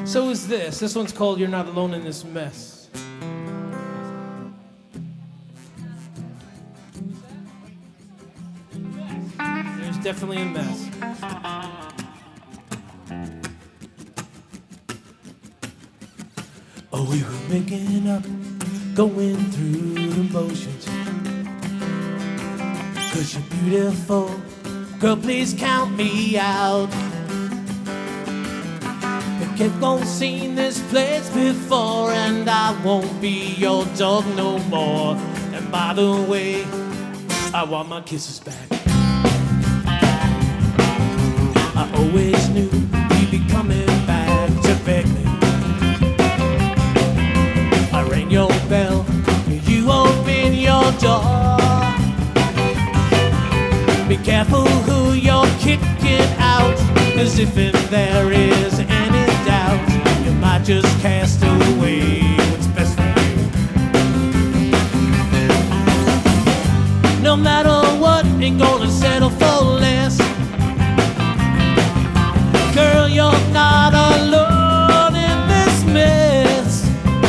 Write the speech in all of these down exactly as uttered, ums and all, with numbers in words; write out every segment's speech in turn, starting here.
So is this. This one's called You're Not Alone in This Mess. There's definitely a mess. Oh, we were making up, going through the motions. 'Cause you're beautiful, girl, please count me out. Kept on seeing this place before, and I won't be your dog no more. And by the way, I want my kisses back. I always knew you'd be coming back to beg me. I rang your bell, you open your door. Be careful who you're kicking out, 'cause if in there is any doubt, you might just cast away what's best for you. No matter what, ain't gonna settle for less. Girl, you're not alone in this mess.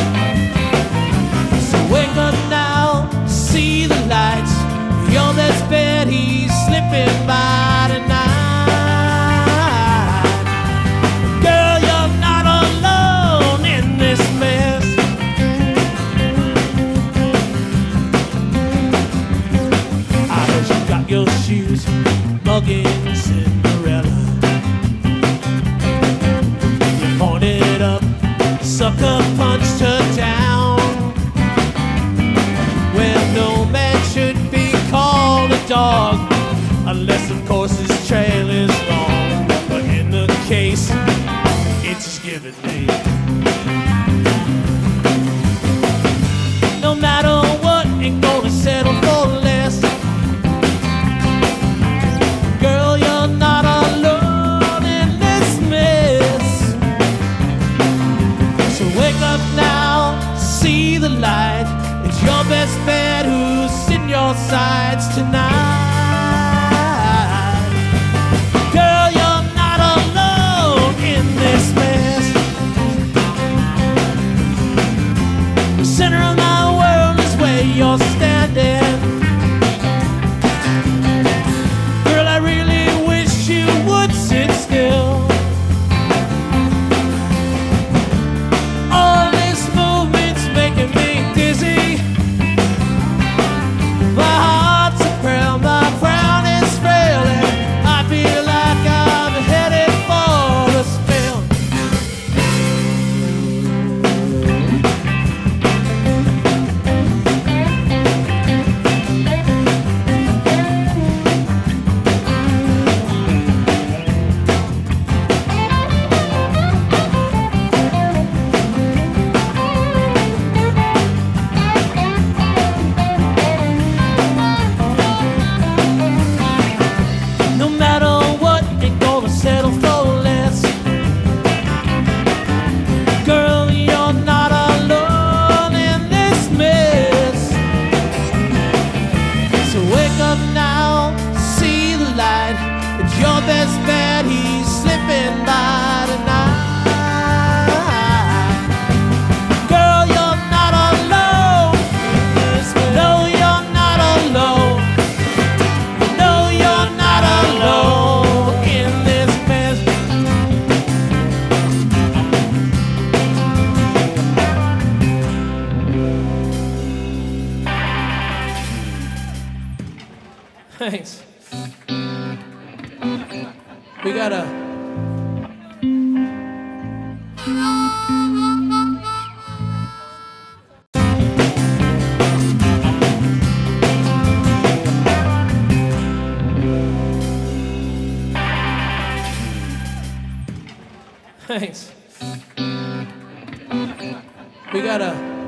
So wake up now, see the lights. Your best bet, he's slipping by tonight. Your shoes, mugging Cinderella. You pointed up, sucker punched her down. Well, no man should be called a dog, unless of course his trail is long. But in the case, it's just give it me. No matter what, ain't gonna settle for less. See the light, it's your best bet who's in your sights tonight. Girl, you're not alone in this mess. The center of my world is where you're standing. Girl, I really wish you would sit still. Your best bet, he's slipping by tonight. Girl, you're not alone. No, you're not alone. No, you're not alone in this mess. Thanks. We gotta. Thanks. We gotta.